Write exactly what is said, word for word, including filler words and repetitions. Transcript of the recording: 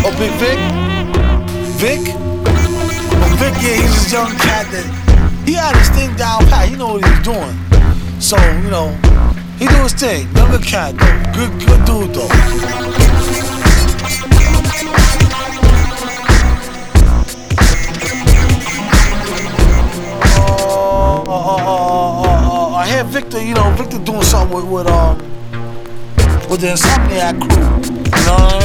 Oh, Big Vic? Vic? Well, Vic, yeah, he's this young cat that he had his thing down pat. He know what he was doing. So, you know, he do his thing. Younger cat, though. Good, good dude, though. Uh, uh, uh, uh, uh, I hear Victor, you know, Victor doing something with, with um, with the Insomniac crew. You know what I mean?